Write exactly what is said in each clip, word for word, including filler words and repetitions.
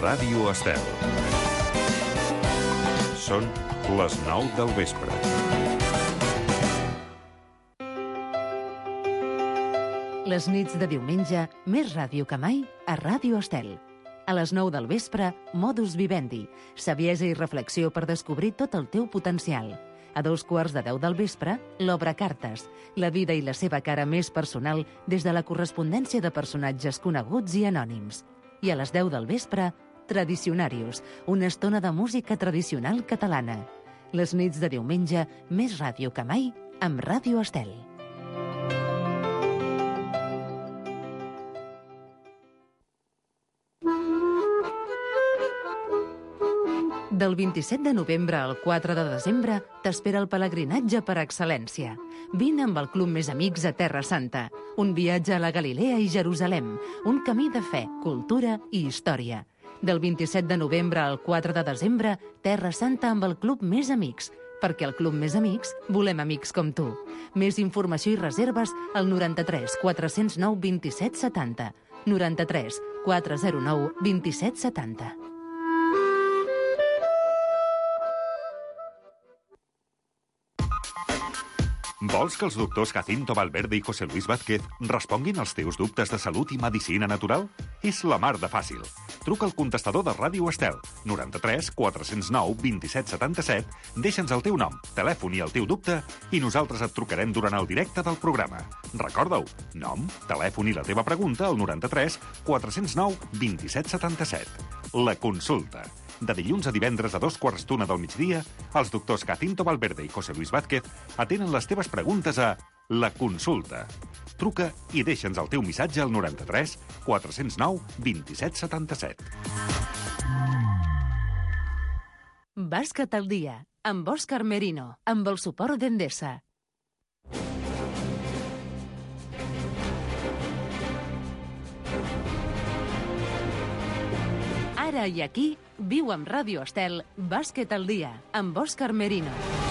Ràdio Estel. Són les nou del vespre. Les nits de diumenge, més ràdio que mai a Ràdio Estel. A les nou del vespre, Modus Vivendi, saviesa i reflexió per descobrir tot el teu potencial. A dos quarts de deu del vespre, l'Obra Cartes, la vida i la seva cara més personal des de la correspondència de personatges coneguts i anònims. I a les deu del vespre, Tradicionarius, una estona de música tradicional catalana. Les nits de diumenge, més ràdio que mai, amb Ràdio Estel. Del vint-i-set de novembre al quatre de desembre t'espera el pelegrinatge per excel·lència. Vine amb el Club Més Amics a Terra Santa. Un viatge a la Galilea i Jerusalem. Un camí de fe, cultura i història. Del vint-i-set de novembre al quatre de desembre, Terra Santa amb el Club Més Amics. Perquè al Club Més Amics volem amics com tu. Més informació i reserves al noranta-tres quatre zero nou vint-i-set setanta. noranta-tres quatre zero nou vint-i-set setanta. Vols que els doctors Jacinto Valverde i José Luis Vázquez responguin als teus dubtes de salut i medicina natural? És la mar de fàcil. Truca al contestador de Ràdio Estel, noranta-tres quatre zero nou vint-i-set setanta-set, deixa'ns el teu nom, telèfon i el teu dubte i nosaltres et trucarem durant el directe del programa. Recorda-ho, nom, telèfon i la teva pregunta al noranta-tres quatre zero nou vint-i-set setanta-set. La consulta. De dilluns a divendres a dos quarts d'una del migdia, els doctors Jacinto Valverde i José Luis Vázquez atenen les teves preguntes a La Consulta. Truca i deixa'ns el teu missatge al noranta-tres quatre zero nou vint-i-set setanta-set. Bàsquet al dia, amb Òscar Merino, amb el suport d'Endesa. Ara i aquí, viu amb Ràdio Estel, Bàsquet al dia, amb Òscar Merino.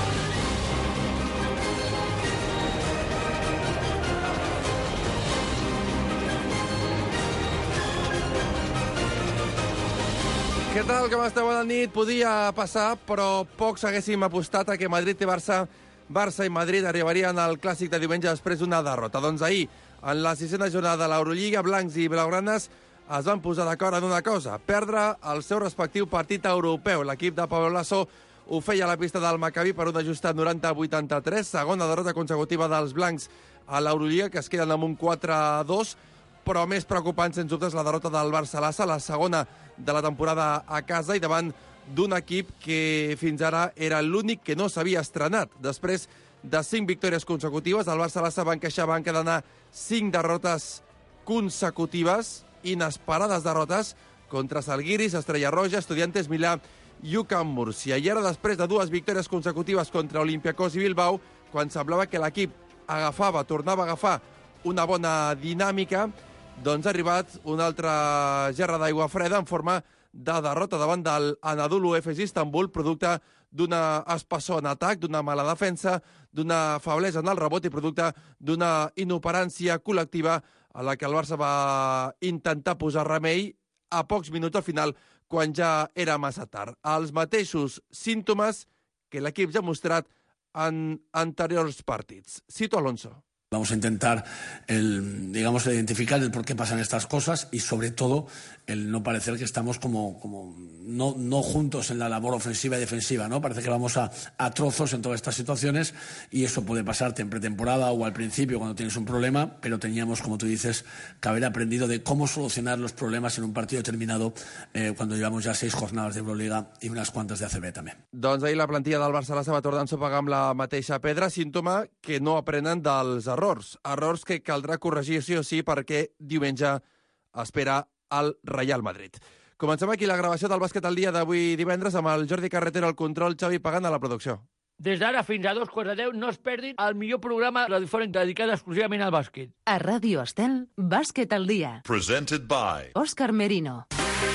Què tal, com esteu? Bona nit. Podia passar, però pocs haguéssim apostat a que Madrid i Barça, Barça i Madrid arribarien al clàssic de diumenge després d'una derrota. Doncs ahir, en la sisena jornada de l'Eurolliga, blancs i blaugranes es van posar d'acord en una cosa, perdre el seu respectiu partit europeu. L'equip de Pablo Lasso ho feia a la pista del Maccabi per un ajustat noranta a vuitanta-tres, segona derrota consecutiva dels blancs a l'Eurolliga, que es queden amb un quatre a dos, però més preocupant, sens dubtes, la derrota del Barça-Lassa, la segona de la temporada a casa i davant d'un equip que fins ara era l'únic que no s'havia estrenat. Després de cinc victòries consecutives, el Barça-Lassa va encaixar, van quedar cinc derrotes consecutives, inesperades derrotes contra Salguiris, Estrella Roja, Estudiantes Milà i U C A M Múrcia. I ara, després de dues victòries consecutives contra Olympiacos i Bilbao, quan semblava que l'equip agafava, tornava a agafar una bona dinàmica, doncs ha arribat una altra gerra d'aigua freda en forma de derrota davant del Anadolu Efes Istanbul, producte d'una espessor en atac, d'una mala defensa, d'una feblesa en el rebot i producte d'una inoperància col·lectiva a la que el Barça va intentar posar remei a pocs minuts al final, quan ja era massa tard. Els mateixos símptomes que l'equip ja ha mostrat en anteriors partits. Cito Alonso. Vamos a intentar el, digamos, identificar el por qué pasan estas cosas y, sobre todo, el no parecer que estamos como, como no, no juntos en la labor ofensiva y defensiva, ¿no? Parece que vamos a, a trozos en todas estas situaciones y eso puede pasarte en pretemporada o al principio cuando tienes un problema, pero teníamos, como tú dices, que haber aprendido de cómo solucionar los problemas en un partido determinado eh, cuando llevamos ya seis jornadas de Euroliga i unes quantes de A C B també. Doncs ahir la plantilla del Barça-Lassa va tornar a ensopegar amb la mateixa pedra, símptoma que no aprenen dels errors. Errors que caldrà corregir sí o sí perquè diumenge espera el Real Madrid. Comencem aquí la gravació del bàsquet al dia d'avui divendres amb el Jordi Carretero al control, Xavi Pagant a la producció. Des d'ara fins a dos quarts de deu no es perdin el millor programa radiofònic dedicat exclusivament al bàsquet. A Ràdio Estel, Bàsquet al dia. Presented by Òscar Merino.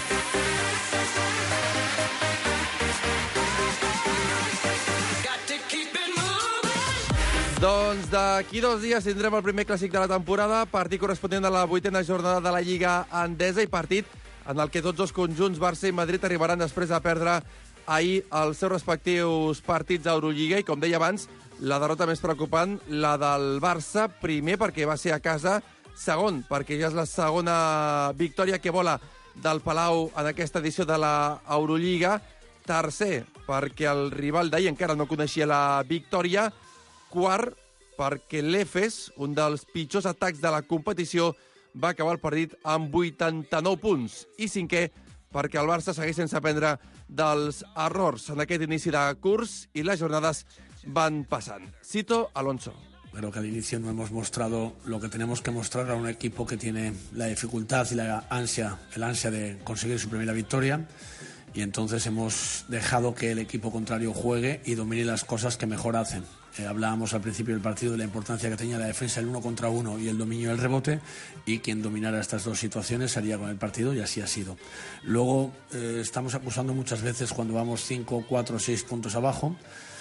Doncs d'aquí dos dies tindrem el primer clàssic de la temporada, partit corresponent a la vuitena jornada de la Lliga Endesa i partit en el que tots els conjunts, Barça i Madrid, arribaran després de perdre ahir els seus respectius partits a Eurolliga i, com deia abans, la derrota més preocupant, la del Barça, primer perquè va ser a casa, segon perquè ja és la segona victòria que vola del Palau en aquesta edició de la Eurolliga, tercer perquè el rival d'ahir encara no coneixia la victòria, quart perquè l'Efes, un dels pitjors atacs de la competició, va acabar el partit amb vuitanta-nou punts. I cinquè, perquè el Barça segueix sense aprendre dels errors en aquest inici de curs i les jornades van passant. Cito Alonso. Creo que al inicio no hemos mostrado lo que tenemos que mostrar a un equipo que tiene la dificultad y la ansia, el ansia de conseguir su primera victoria. Y entonces hemos dejado que el equipo contrario juegue y domine las cosas que mejor hacen. Eh, hablábamos al principio del partido de la importancia que tenía la defensa, el uno contra uno y el dominio del rebote, y quien dominara estas dos situaciones haría con el partido, y así ha sido. Luego eh, estamos acusando muchas veces cuando vamos cinco, cuatro, seis puntos abajo.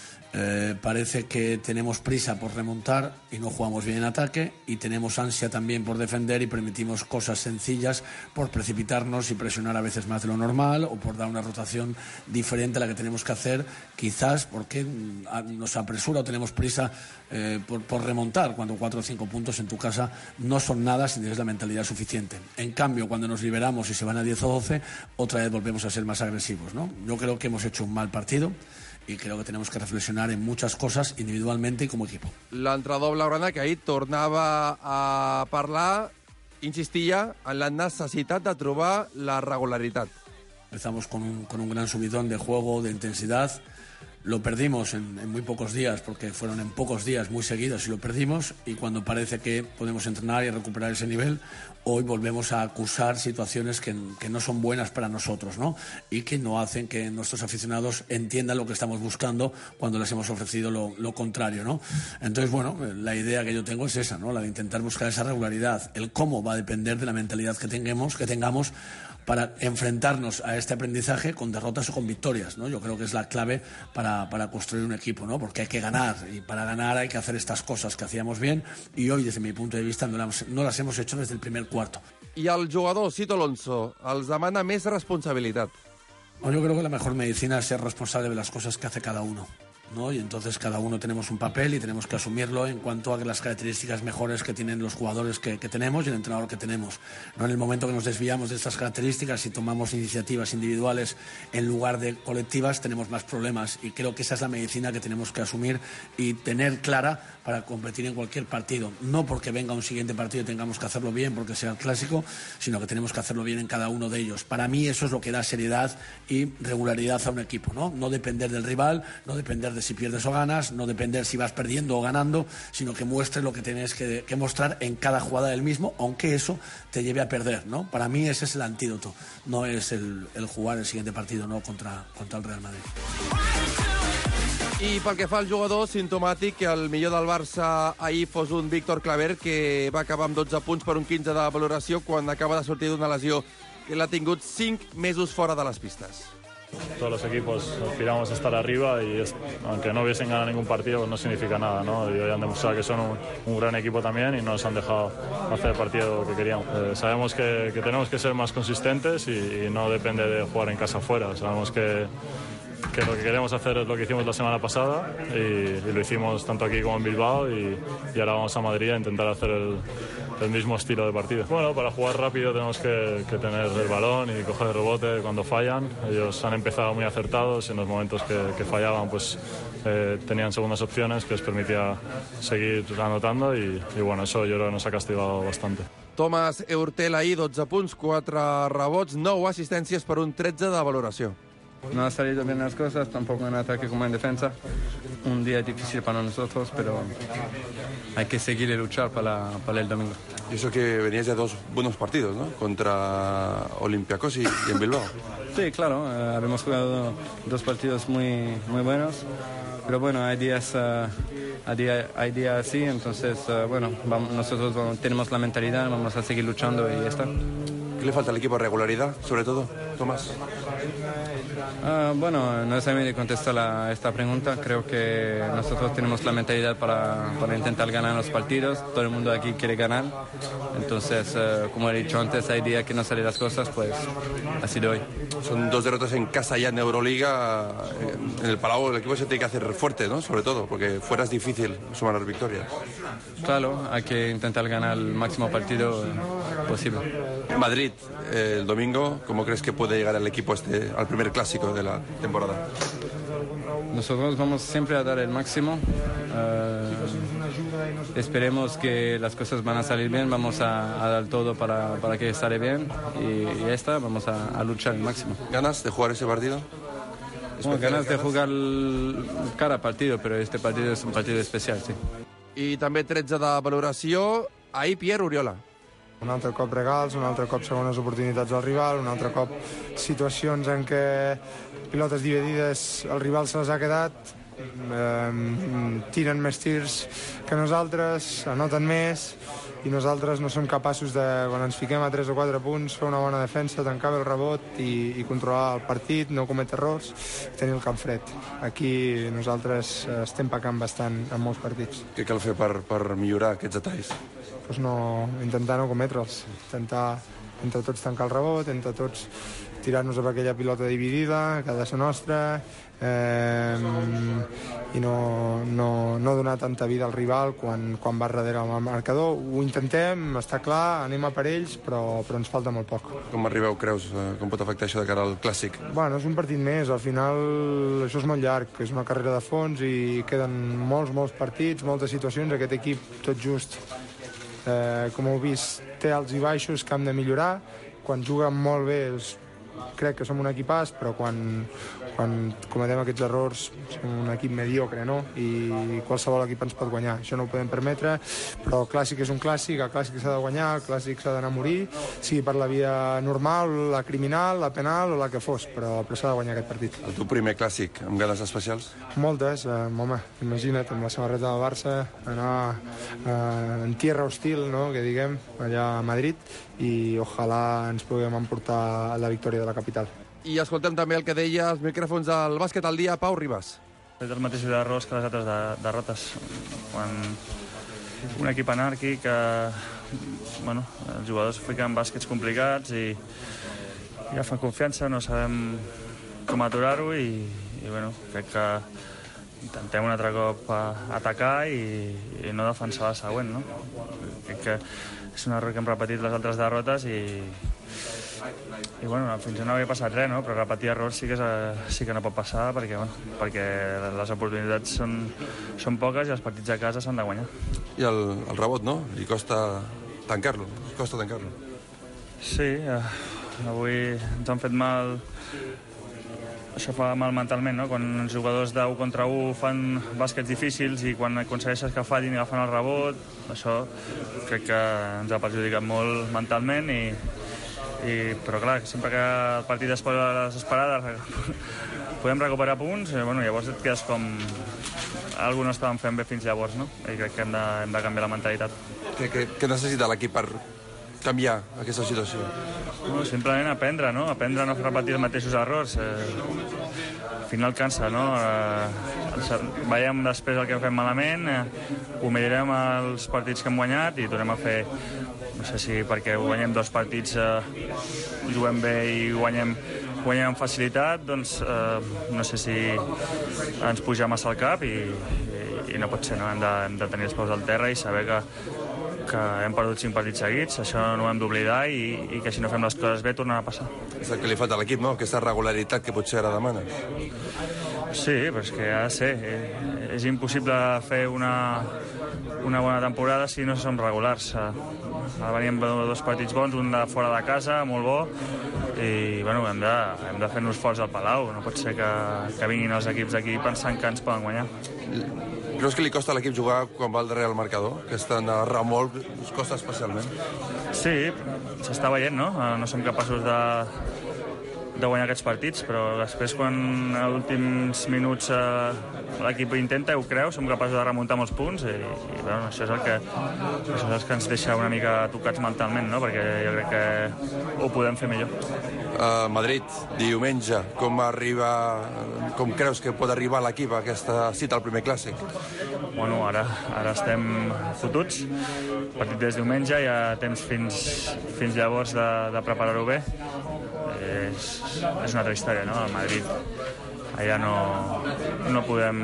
Eh, parece que tenemos prisa por remontar y no jugamos bien en ataque, y tenemos ansia también por defender y permitimos cosas sencillas por precipitarnos y presionar a veces más de lo normal, o por dar una rotación diferente a la que tenemos que hacer, quizás porque nos apresura o tenemos prisa eh, por, por remontar, cuando cuatro o cinco puntos en tu casa no son nada si tienes la mentalidad suficiente. En cambio, cuando nos liberamos y se van a diez o doce, otra vez volvemos a ser más agresivos, ¿no? Yo creo que hemos hecho un mal partido y creo que tenemos que reflexionar en muchas cosas individualmente y como equipo. L'entrenador blaugrana, que ahir tornava a parlar, insistia en la necessitat de trobar la regularitat. Empezamos con un, con un gran subidón de juego, de intensidad. Lo perdimos en, en muy pocos días, porque fueron en pocos días muy seguidos y lo perdimos, y cuando parece que podemos entrenar y recuperar ese nivel, hoy volvemos a acusar situaciones que, que no son buenas para nosotros, ¿no? Y que no hacen que nuestros aficionados entiendan lo que estamos buscando cuando les hemos ofrecido lo, lo contrario, ¿no? Entonces, bueno, la idea que yo tengo es esa, ¿no? La de intentar buscar esa regularidad. El cómo va a depender de la mentalidad que tengamos, que tengamos para enfrentarnos a este aprendizaje con derrotas o con victorias, ¿no? Yo creo que es la clave para, para construir un equipo, ¿no? Porque hay que ganar, y para ganar hay que hacer estas cosas que hacíamos bien, y hoy, desde mi punto de vista, no las, no las hemos hecho desde el primer cuarto. I el jugador, Cito Alonso, els demana més responsabilitat. Bueno, yo creo que la mejor medicina es ser responsable de las cosas que hace cada uno, ¿no? Y entonces cada uno tenemos un papel y tenemos que asumirlo en cuanto a las características mejores que tienen los jugadores que, que tenemos y el entrenador que tenemos, ¿no? En el momento que nos desviamos de estas características y tomamos iniciativas individuales en lugar de colectivas, tenemos más problemas, y creo que esa es la medicina que tenemos que asumir y tener clara para competir en cualquier partido. No porque venga un siguiente partido y tengamos que hacerlo bien porque sea el clásico, sino que tenemos que hacerlo bien en cada uno de ellos. Para mí eso es lo que da seriedad y regularidad a un equipo, ¿no? No depender del rival, no depender de si pierdes o ganas, no depender si vas perdiendo o ganando, sino que muestres lo que tienes que, que mostrar en cada jugada del mismo, aunque eso te lleve a perder, ¿no? Para mí ese es el antídoto, no es el, el jugar el siguiente partido, ¿no? contra, contra el Real Madrid. I pel que fa al jugador, simptomàtic que el millor del Barça ahir fos un Víctor Claver, que va acabar amb dotze punts per un quinze de valoració quan acaba de sortir d'una lesió que l'ha tingut cinc mesos fora de les pistes. Todos los equipos aspiramos a estar arriba, y es, aunque no hubiesen ganado ningún partido, no significa nada, ¿no? Y hoy han demostrado que son un, un gran equipo también, y nos han dejado hacer el partido que queríamos. Eh, sabemos que, que tenemos que ser más consistentes, y, y no depende de jugar en casa afuera. Sabemos que que lo que queremos hacer es lo que hicimos la semana pasada, y, y lo hicimos tanto aquí como en Bilbao, y, y ahora vamos a Madrid a intentar hacer el, el mismo estilo de partido. Bueno, para jugar rápido tenemos que, que tener el balón y coger el rebote cuando fallan. Ellos han empezado muy acertados, en los momentos que, que fallaban pues eh, tenían segundas opciones que les permitía seguir anotando, y, y bueno, eso yo creo que nos ha castigado bastante. Thomas Eurtel ahir, dotze punts, quatre rebots, nou assistències per un tretze de valoració. No ha salido bien las cosas, tampoco en ataque como en defensa. Un día difícil para nosotros, pero hay que seguir y luchar para, para el domingo. Y eso que venías de dos buenos partidos, ¿no? Contra Olympiacos y, y en Bilbao. Sí, claro, eh, habíamos jugado dos partidos muy, muy buenos, pero bueno, hay días, uh, hay días, hay días así, entonces, uh, bueno, vamos, nosotros vamos, tenemos la mentalidad, vamos a seguir luchando y ya está. ¿Qué le falta al equipo? ¿Regularidad, sobre todo, Tomás? Uh, bueno, no sé si contesto la, esta pregunta. Creo que nosotros tenemos la mentalidad para, para intentar ganar los partidos. Todo el mundo aquí quiere ganar. Entonces, uh, como he dicho antes, hay días que no salen las cosas, pues así de hoy. Son dos derrotas en casa ya en Euroliga. En el Palau el equipo se tiene que hacer fuerte, ¿no? Sobre todo, porque fuera es difícil sumar las victorias. Claro, hay que intentar ganar el máximo partido posible. Madrid, eh, el domingo, ¿cómo crees que puede llegar el equipo este al primer clásico de la temporada? Nosotros vamos siempre a dar el máximo. Uh, esperemos que las cosas van a salir bien. Vamos a, a dar todo para, para que sale bien. Y, y ya está, vamos a, a luchar el máximo. ¿Ganas de jugar ese partido? Bueno, ganas de jugar cada partido, pero este partido es un partido especial, sí. I també tretze de valoració. Ahir, Pierre Oriola. Un altre cop regals, un altre cop segones oportunitats al rival, un altre cop situacions en què pilotes dividides el rival se les ha quedat, eh, tiren més tirs que nosaltres, anoten més, i nosaltres no som capaços de, quan ens fiquem a tres o quatre punts, fer una bona defensa, tancar bé el rebot i, i controlar el partit, no cometre errors, tenir el cap fred. Aquí nosaltres estem pecant bastant en molts partits. Què cal fer per, per millorar aquests detalls? Pues no, intentar no cometre'ls, intentar entre tots tancar el rebot, entre tots tirar-nos a aquella pilota dividida, que ha de ser nostra, eh, i no, no, no donar tanta vida al rival quan, quan va darrere el marcador. Ho intentem, està clar, anem a per ells, però, però ens falta molt poc. Com arribeu, creus? Com pot afectar això de cara al clàssic? Bueno, és un partit més, al final això és molt llarg, és una carrera de fons i queden molts, molts partits, moltes situacions, aquest equip tot just. Eh, com heu vist, té alts i baixos que hem de millorar. Quan juguen molt bé és, crec que som un equipàs, però quan, quan cometem aquests errors som un equip mediocre, no? I qualsevol equip ens pot guanyar, això no ho podem permetre, però el clàssic és un clàssic, el clàssic s'ha de guanyar, el clàssic s'ha d'anar a morir, sigui per la via normal, la criminal, la penal o la que fos, però, però s'ha de guanyar aquest partit. El teu primer clàssic, amb ganes especials? Moltes, eh, home, imagina't, amb la samarreta del Barça, anar eh, en tierra hostil, no?, que diguem, allà a Madrid, i ojalà ens puguem emportar la victòria de la capital. I escoltem també el que deia els micròfons del bàsquet al dia, Pau Ribas. És el mateix errors que les altres de, derrotes. Quan un equip anàrquic, eh, bueno, els jugadors fiquen bàsquets complicats i, i agafen confiança, no sabem com aturar-ho i, i bueno, crec que intentem un altre cop atacar i, i no defensar la següent, no? Crec que és un error que hem repetit les altres derrotes i, i bueno, fins no havia passat res, no? Però repetir errors sí que, és, sí que no pot passar perquè, bueno, perquè les oportunitats són, són poques i els partits a casa s'han de guanyar. I el, el rebot, no? Li costa tancar-lo, costa tancar-lo. Sí, eh, avui ens han fet mal. Això fa mal mentalment, no? Quan els jugadors d'un contra un fan bàsquets difícils i quan aconsegueixes que fallin i agafen el rebot, això crec que ens ha perjudicat molt mentalment i, i però clar, sempre que el partit es posa a les esperades podem recuperar punts i bueno, llavors et quedes com algú no estàvem fent bé fins llavors, no? I crec que hem de, hem de canviar la mentalitat. Què, què, què necessita l'equip per canviar aquesta situació? No, simplement aprendre, no? Aprendre a no repetir els mateixos errors. Eh, al final cansa, no? Eh, veiem després el que hem fet malament, eh, ho mirarem als partits que hem guanyat i tornem a fer, no sé si perquè guanyem dos partits, eh, juguem bé i guanyem, guanyem amb facilitat, doncs eh, no sé si ens puja massa al cap i, i, i no pot ser, no? Hem de, hem de tenir els peus al terra i saber que que hem perdut cinc partits seguits, això no ho hem d'oblidar i, i que si no fem les coses bé tornarà a passar. És el que li falta a l'equip, no? Aquesta regularitat que potser ara demana. Sí, però és que ha de ser. Eh, és impossible fer una, una bona temporada si no som regulars. Ara veníem dos partits bons, un de fora de casa, molt bo, i bueno, hem de, hem de fer-nos forts al Palau. No pot ser que, que vinguin els equips aquí pensant que ens poden guanyar. Creus que li costa a l'equip jugar quan va al darrere el marcador? Que estan a remolc, us costa especialment? Sí, s'està veient, no? No som capaços de, de guanyar aquests partits, però després quan a últims minuts eh, l'equip intenta i ho creu, som capaços de remuntar molts punts i, i bueno, això és el que això és el que ens deixa una mica tocats mentalment, no? Perquè jo crec que ho podem fer millor. Uh, Madrid, diumenge, com arriba, com creus que pot arribar l'equip a aquesta cita al primer clàssic? Bueno, ara, ara estem fotuts, partit des diumenge, hi ha temps fins, fins llavors de, de preparar-ho bé. És, és una altra història, no? El Madrid, allà no, no podem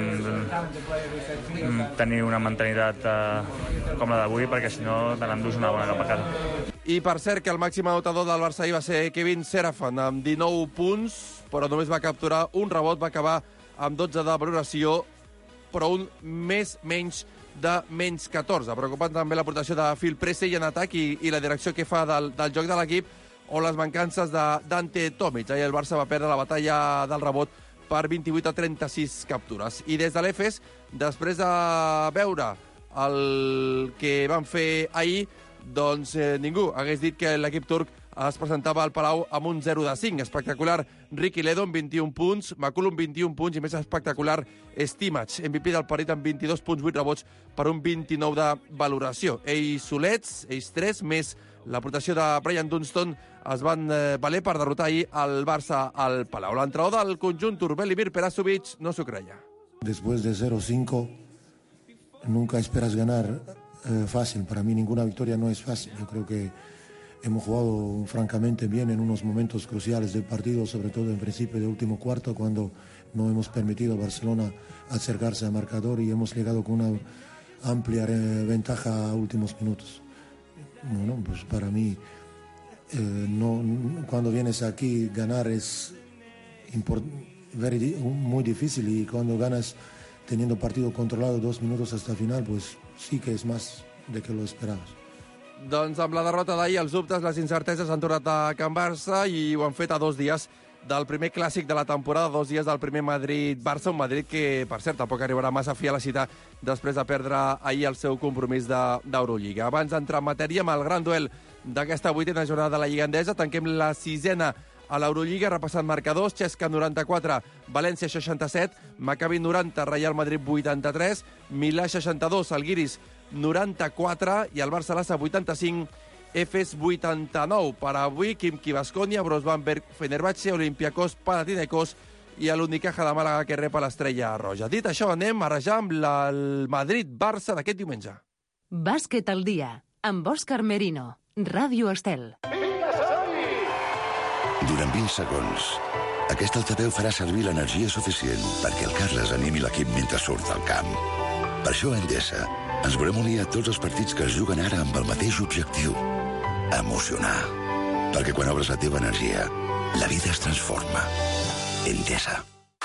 tenir una mentalitat eh, com la d'avui, perquè si no te n'endús una bona cap a casa. I per cert que el màxim anotador del Barça va ser Kevin Serafan amb dinou punts, però només va capturar un rebot, va acabar amb dotze de valoració, però un més menys de menys catorze. Preocupant també la protecció de Phil Pressey en atac i, i la direcció que fa del, del joc de l'equip o les mancances de Dante Tomic. Ahir el Barça va perdre la batalla del rebot per vint-i-vuit a trenta-sis captures. I des de l'Efes, després de veure el que van fer ahir, doncs eh, ningú hagués dit que l'equip turc es presentava al Palau amb un zero de cinc. Espectacular Ricky Ledo amb vint-i-un punts, McCollum vint-i-un punts i més espectacular Stimac, M V P del partit amb vint-i-dos punts, vuit rebots per un vint-i-nou de valoració. Ells solets, ells tres, més la protecció de Brian Dunston es van eh, valer per derrotar ahir el Barça al Palau. L'entrenador del conjunt turc, Velimir Perasovic, no s'ho creia. Después de cero cinco nunca esperas ganar eh, fácil. Para mí ninguna victoria no es fácil. Yo creo que hemos jugado francamente bien en unos momentos cruciales del partido, sobre todo en principio de último cuarto, cuando no hemos permitido a Barcelona acercarse al marcador y hemos llegado con una amplia eh, ventaja a últimos minutos. Bueno, pues para mí, eh, no, cuando vienes aquí, ganar es very, muy difícil, y cuando ganas teniendo partido controlado dos minutos hasta el final, pues sí que es más de que lo esperabas. Doncs amb la derrota d'ahir, els dubtes, les incerteses han tornat a Can Barça i ho han fet a dos dies del primer clàssic de la temporada, dos dies del primer Madrid-Barça, un Madrid que, per cert, tampoc arribarà massa fi a la cita després de perdre ahir el seu compromís d'Eurolliga. Abans d'entrar en matèria, amb el gran duel d'aquesta vuitena jornada de la Lliga Endesa, tanquem la sisena a l'Eurolliga, repassant marcadors: Chesca noranta-quatre, València seixanta-set, Maccabi noranta, Real Madrid vuitanta-tres, Milà seixanta-dos, Algiris noranta-quatre i el Barça-Lassa vuitanta-cinc, Efes vuitanta-nou. Per avui, Khimki Baskonia, Brosbamberg Fenerbahce, Olympiacos Panathinaikos i l'Unicaja de Màlaga que rep a l'Estrella Roja. Dit això, anem a rajar amb la, el Madrid-Barça d'aquest diumenge. Bàsquet al dia, amb Òscar Merino, Ràdio Estel. Durant vint segons, aquest altaveu farà servir l'energia suficient perquè el Carles animi l'equip mentre surt del camp. Per això a Endesa ens volem unir a tots els partits que es juguen ara amb el mateix objectiu: emocionar. Perquè quan obres la teva energia, la vida es transforma. Endesa.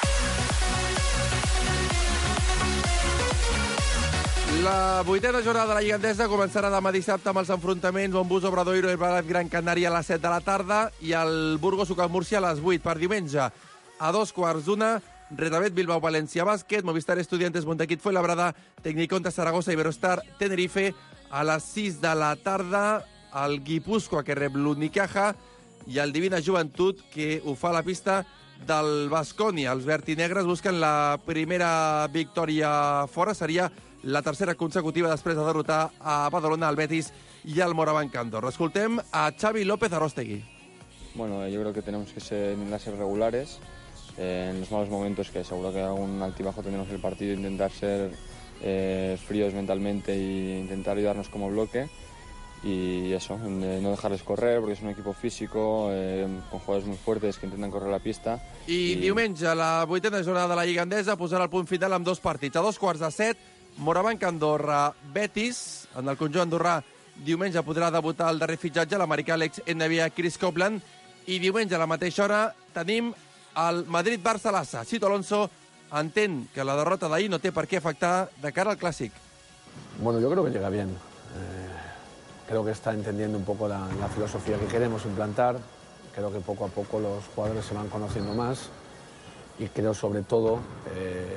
La vuitena jornada de la Lliga Endesa començarà demà dissabte amb els enfrontaments on Bus Obradoiro i Balat Gran Canària a les set de la tarda i el Burgos Ucal Múrcia a les vuit. Per diumenge, a dos quarts d'una, Retabet Bilbao València Bàsquet, Movistar Estudiantes Montequit Fuenlabrada, Tecniconta Saragossa i Iberostar Tenerife. A les sis de la tarda, el Guipúscoa que rep l'Unicaja i el Divina Joventut que ho fa a la pista del Baskonia. Els vertinegres busquen la primera victòria fora, seria la tercera consecutiva després de derrotar a Badalona, al Betis y al Moraván Candor. Escoltem a Xavi López Arostegui. Bueno, yo creo que tenemos que ser, ser regulares. Eh, en los malos momentos, que seguro que algún altibajo tendremos el partido, intentar ser eh, fríos mentalmente e intentar ayudarnos como bloque. Y eso, eh, no dejarles correr, porque es un equipo físico, eh, con jugadores muy fuertes que intentan correr la pista. I, I diumenge, la vuitena jornada de la Lliga Endesa posarà el punt final amb dos partits. A dos quarts de set, Morabanc Andorra Betis. En el conjunt andorrà diumenge podrà debutar el darrer fitxatge, l'americà Alex N B A Chris Copeland. I diumenge a la mateixa hora tenim el Madrid-Barça-Lassa. Cito Alonso entén que la derrota d'ahir no té per què afectar de cara al Clàssic. Bueno, yo creo que llega bien. Eh, creo que está entendiendo un poco la, la filosofía que queremos implantar. Creo que poco a poco los jugadores se van conociendo más. Y creo sobre todo, eh,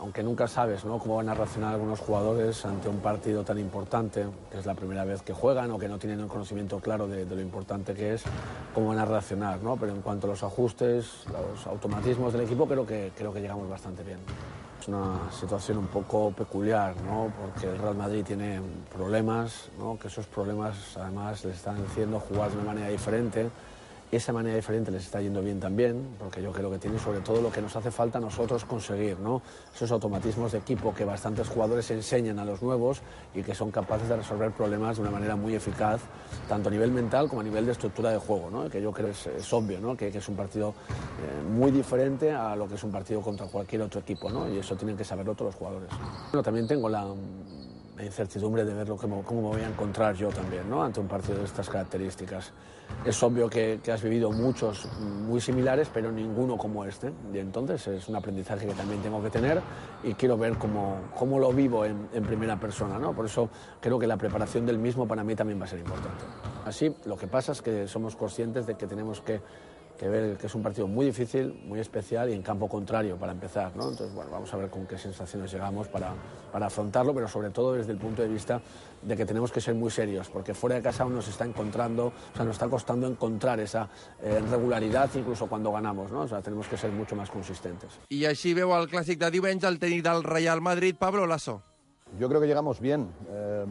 aunque nunca sabes, ¿no?, cómo van a reaccionar algunos jugadores ante un partido tan importante, que es la primera vez que juegan o que no tienen un conocimiento claro de, de lo importante que es, cómo van a reaccionar, ¿no? Pero en cuanto a los ajustes, los automatismos del equipo, creo que, creo que llegamos bastante bien. Es una situación un poco peculiar, ¿no?, porque el Real Madrid tiene problemas, ¿no?, que esos problemas además les están haciendo jugar de una manera diferente. Esa manera diferente les está yendo bien también, porque yo creo que tiene sobre todo lo que nos hace falta a nosotros conseguir, ¿no?, esos automatismos de equipo que bastantes jugadores enseñan a los nuevos y que son capaces de resolver problemas de una manera muy eficaz, tanto a nivel mental como a nivel de estructura de juego, ¿no?, que yo creo que es, es obvio, ¿no?, que, que es un partido eh, muy diferente a lo que es un partido contra cualquier otro equipo, ¿no?, y eso tienen que saberlo todos los jugadores. Bueno, también tengo la... la incertidumbre de ver lo que, cómo me voy a encontrar yo también, ¿no?, ante un partido de estas características. Es obvio que, que has vivido muchos muy similares, pero ninguno como este, y entonces es un aprendizaje que también tengo que tener y quiero ver cómo, cómo lo vivo en, en primera persona, ¿no? Por eso creo que la preparación del mismo para mí también va a ser importante. Así, lo que pasa es que somos conscientes de que tenemos que que ver que es un partido muy difícil, muy especial y en campo contrario para empezar, ¿no? Entonces, bueno, vamos a ver con qué sensaciones llegamos para, para afrontarlo, pero sobre todo desde el punto de vista de que tenemos que ser muy serios, porque fuera de casa aún nos está encontrando, o sea, nos está costando encontrar esa eh, regularidad incluso cuando ganamos, ¿no? O sea, tenemos que ser mucho más consistentes. I així veu el clàssic de diumenge el tècnic del Real Madrid, Pablo Lasso. Yo creo que llegamos bien. Eh,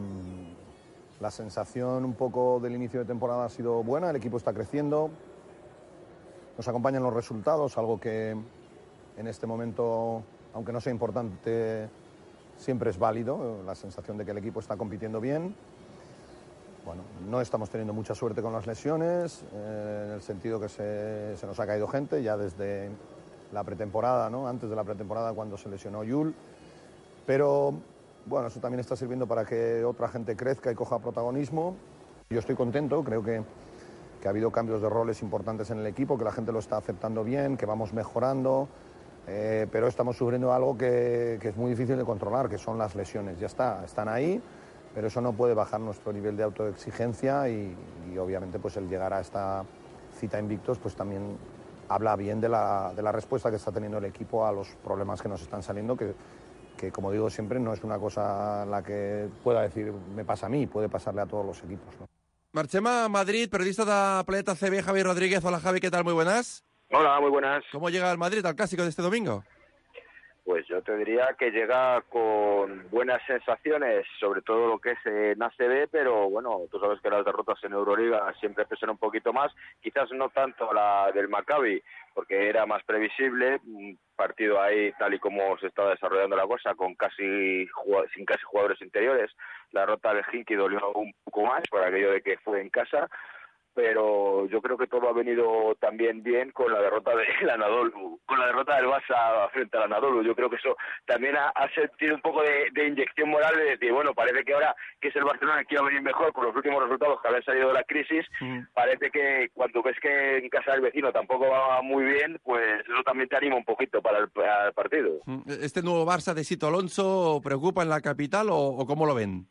la sensación un poco del inicio de temporada ha sido buena, el equipo está creciendo. Nos acompañan los resultados, algo que en este momento, aunque no sea importante, siempre es válido, la sensación de que el equipo está compitiendo bien. Bueno, no estamos teniendo mucha suerte con las lesiones, eh, en el sentido que se, se nos ha caído gente ya desde la pretemporada, ¿no?, antes de la pretemporada cuando se lesionó Yul, pero bueno, eso también está sirviendo para que otra gente crezca y coja protagonismo. Yo estoy contento, creo que que ha habido cambios de roles importantes en el equipo, que la gente lo está aceptando bien, que vamos mejorando, eh, pero estamos sufriendo algo que, que es muy difícil de controlar, que son las lesiones. Ya está, están ahí, pero eso no puede bajar nuestro nivel de autoexigencia y, y obviamente pues el llegar a esta cita invictos pues también habla bien de la, de la respuesta que está teniendo el equipo a los problemas que nos están saliendo, que, que como digo siempre no es una cosa la que pueda decir me pasa a mí, puede pasarle a todos los equipos, ¿no? Marchem a Madrid, periodista de Planeta C B, Javi Rodríguez. Hola, Javi, ¿qué tal? Muy buenas. Hola, muy buenas. ¿Cómo llega el Madrid al clásico de este domingo? Pues yo te diría que llega con buenas sensaciones, sobre todo lo que es en A C B, pero bueno, tú sabes que las derrotas en Euroliga siempre pesan un poquito más, quizás no tanto la del Maccabi, porque era más previsible, un partido ahí tal y como se estaba desarrollando la cosa, con casi sin casi jugadores interiores. La derrota del Hinky dolió un poco más por aquello de que fue en casa, pero yo creo que todo ha venido también bien con la derrota del Anadolu, con la derrota del Barça frente al Anadolu. Yo creo que eso también ha, ha sentido un poco de, de inyección moral de decir, bueno, parece que ahora que es el Barcelona que iba a venir mejor con los últimos resultados que habían salido de la crisis, mm. parece que cuando ves que en casa del vecino tampoco va muy bien, pues eso también te anima un poquito para el, para el partido. ¿Este nuevo Barça de Sito Alonso preocupa en la capital o, o cómo lo ven?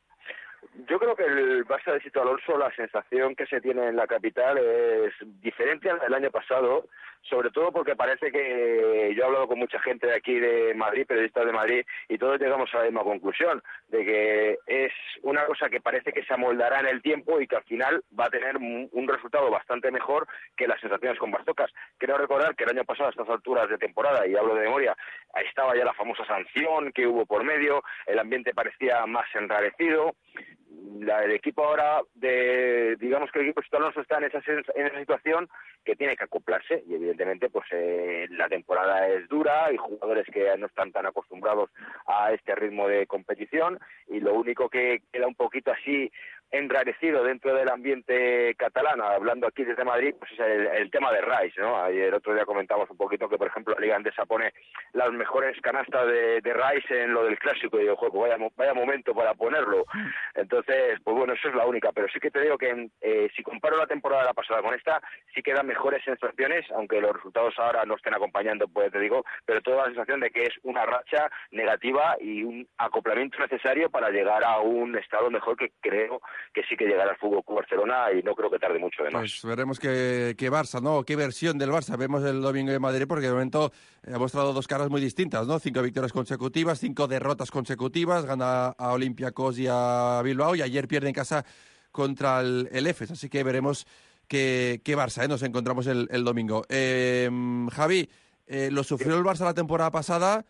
Yo creo que el Barça de Sito Alonso, la sensación que se tiene en la capital es diferente a la del año pasado, sobre todo porque parece que yo he hablado con mucha gente de aquí de Madrid, periodistas de Madrid, y todos llegamos a la misma conclusión, de que es una cosa que parece que se amoldará en el tiempo y que al final va a tener un resultado bastante mejor que las sensaciones con Bartocas. Quiero recordar que el año pasado a estas alturas de temporada, y hablo de memoria, ahí estaba ya la famosa sanción que hubo por medio, el ambiente parecía más enrarecido. La, el equipo ahora, de digamos que el equipo de Sito Alonso está en esa, en esa situación que tiene que acoplarse y evidentemente pues eh, la temporada es dura y jugadores que no están tan acostumbrados a este ritmo de competición y lo único que queda un poquito así enrarecido dentro del ambiente catalán, hablando aquí desde Madrid, pues es el, el tema de Rice, ¿no? Ayer otro día comentamos un poquito que, por ejemplo, la Liga Andesa pone las mejores canastas de, de Rice en lo del clásico y yo, juego, vaya, vaya momento para ponerlo. Entonces, pues bueno, eso es la única, pero sí que te digo que eh, si comparo la temporada de la pasada con esta, sí que dan mejores sensaciones, aunque los resultados ahora no estén acompañando, pues te digo, pero toda la sensación de que es una racha negativa y un acoplamiento necesario para llegar a un estado mejor que creo que sí que llegará al Fútbol Club Barcelona y no creo que tarde mucho además. Pues veremos qué, qué Barça, ¿no? Qué versión del Barça vemos el domingo en Madrid, porque de momento ha mostrado dos caras muy distintas, ¿no? Cinco victorias consecutivas, cinco derrotas consecutivas, gana a Olympiacos y a Bilbao, y ayer pierde en casa contra el, el Efes, así que veremos qué, qué Barça, ¿eh? Nos encontramos el, el domingo. Eh, Javi, eh, lo sufrió el Barça la temporada pasada,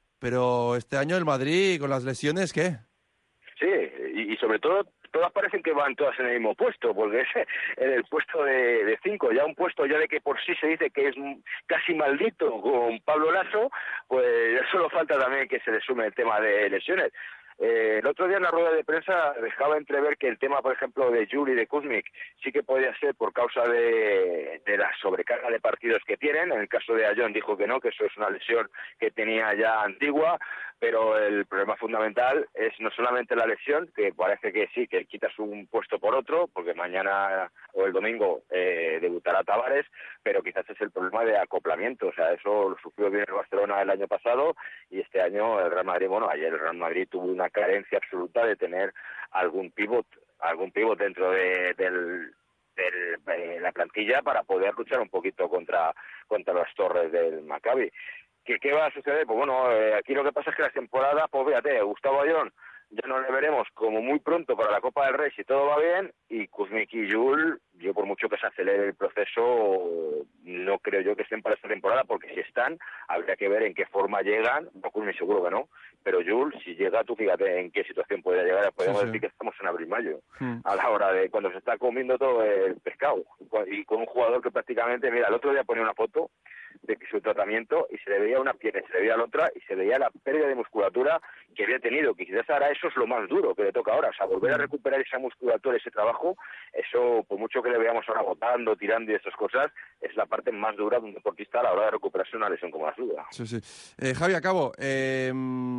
pero este año el Madrid con las lesiones, ¿qué? Sí, y, y sobre todo todas parecen que van todas en el mismo puesto, porque es en el puesto de, de cinco, ya un puesto ya de que por sí se dice que es casi maldito con Pablo Lasso, pues solo falta también que se le sume el tema de lesiones. Eh, el otro día en la rueda de prensa dejaba entrever que el tema, por ejemplo, de Jul y de Kuzmic sí que podía ser por causa de, de la sobrecarga de partidos que tienen. En el caso de Ayón dijo que no, que eso es una lesión que tenía ya antigua, pero el problema fundamental es no solamente la lesión, que parece que sí, que quitas un puesto por otro, porque mañana o el domingo eh, debutará Tavares, pero quizás es el problema de acoplamiento. O sea, eso lo sufrió bien el Barcelona el año pasado y este año el Real Madrid, bueno, ayer el Real Madrid tuvo una carencia absoluta de tener algún pívot, algún pívot dentro de, del, del, de la plantilla para poder luchar un poquito contra, contra las torres del Maccabi. ¿Qué, ¿Qué va a suceder? Pues bueno, eh, aquí lo que pasa es que la temporada, pues fíjate, Gustavo Ayón ya no le veremos como muy pronto para la Copa del Rey si todo va bien, y Kuzmic y Jul, yo por mucho que se acelere el proceso, no creo yo que estén para esta temporada, porque si están, habría que ver en qué forma llegan. No, Kuzmic seguro que no, pero Jul, si llega, tú fíjate en qué situación puede llegar. Podemos sí, sí. decir que estamos en abril-mayo, hmm. a la hora de cuando se está comiendo todo el pescado, y con un jugador que prácticamente, mira, el otro día ponía una foto de que su tratamiento y se le veía una pierna, se le veía la otra y se veía la pérdida de musculatura que había tenido, que quizás ahora eso es lo más duro que le toca ahora, o sea, volver a recuperar esa musculatura, ese trabajo, eso, por mucho que le veamos ahora botando, tirando y esas cosas, es la parte más dura de un deportista a la hora de recuperarse una lesión como la suya. Sí, sí. Eh, Javi, acabo, eh,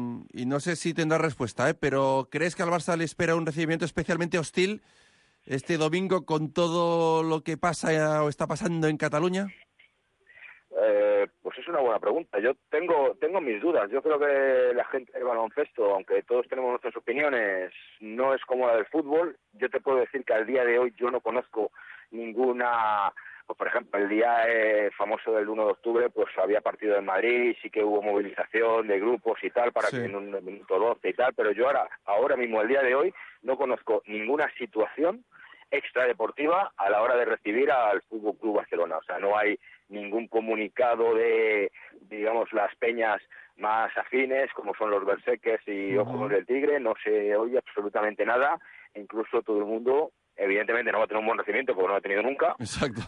y no sé si tendrá respuesta, eh, pero ¿crees que al Barça le espera un recibimiento especialmente hostil este domingo con todo lo que pasa o está pasando en Cataluña? Eh, pues es una buena pregunta. Yo tengo tengo mis dudas. Yo creo que la gente del baloncesto, aunque todos tenemos nuestras opiniones, no es como la del fútbol. Yo te puedo decir que al día de hoy yo no conozco ninguna... Pues por ejemplo, el día eh, famoso del uno de octubre, pues había partido en Madrid y sí que hubo movilización de grupos y tal, para sí. que en un minuto doce y tal, pero yo ahora, ahora mismo, el día de hoy, no conozco ninguna situación extradeportiva a la hora de recibir al Fútbol Club Barcelona. O sea, no hay ningún comunicado de, digamos, las peñas más afines, como son los Berserkers y uh-huh. Ojos del Tigre, no se oye absolutamente nada, e incluso todo el mundo, evidentemente no va a tener un buen recibimiento porque no lo ha tenido nunca. Exacto.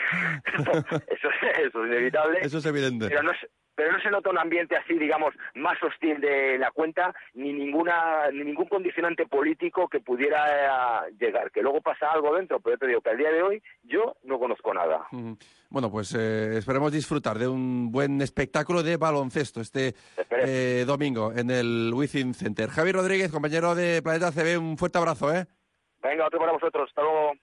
eso, eso es inevitable. Eso es evidente. Pero no es, pero no se nota un ambiente así, digamos, más hostil de la cuenta, ni ninguna ni ningún condicionante político que pudiera eh, llegar. Que luego pasa algo dentro, pero yo te digo que al día de hoy yo no conozco nada. Uh-huh. Bueno, pues eh, esperemos disfrutar de un buen espectáculo de baloncesto este eh, domingo en el Within Center. Javi Rodríguez, compañero de Planeta C B, un fuerte abrazo, ¿eh? Venga, otro para vosotros. Hasta luego.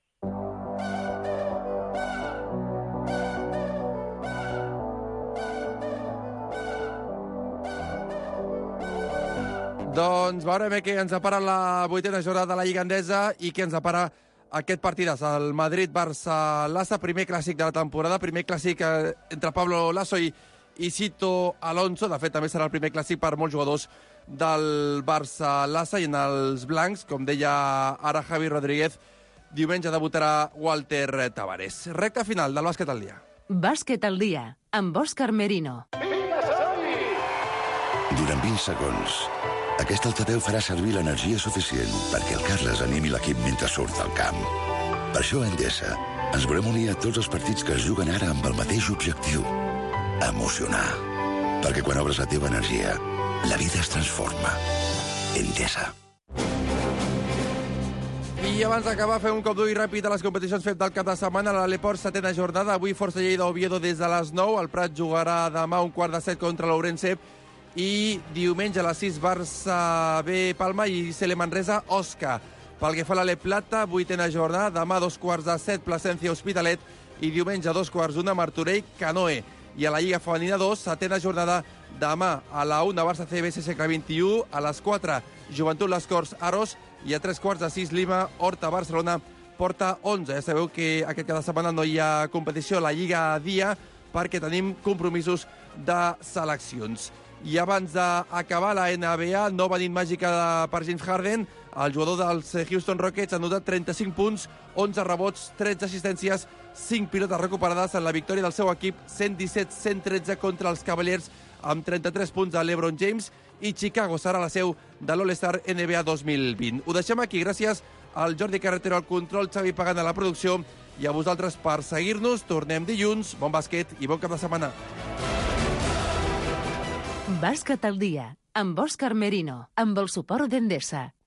Doncs veurem què ens depara la vuitena jornada de la Lliga Endesa i què ens depara aquest partidàs, el Madrid-Barça-Lassa, primer clàssic de la temporada, primer clàssic eh, entre Pablo Lasso i, i Sito Alonso. De fet, també serà el primer clàssic per molts jugadors del Barça-Lassa, i en els blancs, com deia ara Javi Rodríguez, diumenge debutarà Walter Tavares. Recta final del bàsquet al dia. Bàsquet al dia, amb Òscar Merino. Durant vint segons, aquest altaveu farà servir l'energia suficient perquè el Carles animi l'equip mentre surt al camp. Per això a Endesa ens volem unir a tots els partits que es juguen ara amb el mateix objectiu: emocionar. Perquè quan obres la teva energia, la vida es transforma. Endesa. I abans d'acabar, fem un cop d'ull ràpid a les competicions fet del cap de setmana. A l'Aleport, setena jornada. Avui Força Lleida Oviedo des de les nou. El Prat jugarà demà un quart de set contra l'Ourense. I diumenge a les sis, Barça B Palma i C L Manresa Osca. Pel que fa a l'Ale Plata, vuitena jornada. Demà dos quarts de set, Plasencia Hospitalet. I diumenge dos quarts d'una, Martorell Canoe. I a la Lliga Femenina dos, setena jornada. Demà a la una, Barça C B S S vint i u. A les quatre, Joventut Les Corts Aros. i a tres quarts de sis Lima, Horta, Barcelona, porta onze. Ja sabeu que aquest cada setmana no hi ha competició a la Lliga a dia perquè tenim compromisos de seleccions. I abans d'acabar la N B A, nova nit màgica per James Harden. El jugador dels Houston Rockets ha anotat trenta-cinc punts, onze rebots, tretze assistències, cinc pilotes recuperades en la victòria del seu equip cent disset a cent tretze contra els Cavaliers amb trenta-tres punts de LeBron James, i Chicago serà la seu de l'All-Star N B A dos mil vint. Ho deixem aquí, gràcies al Jordi Carretero al control, Xavi Pagant a la producció i a vosaltres per seguir-nos. Tornem dilluns, bon bàsquet i bon cap de setmana. Bàsquet al dia, amb Òscar Merino, amb el suport d'Endesa.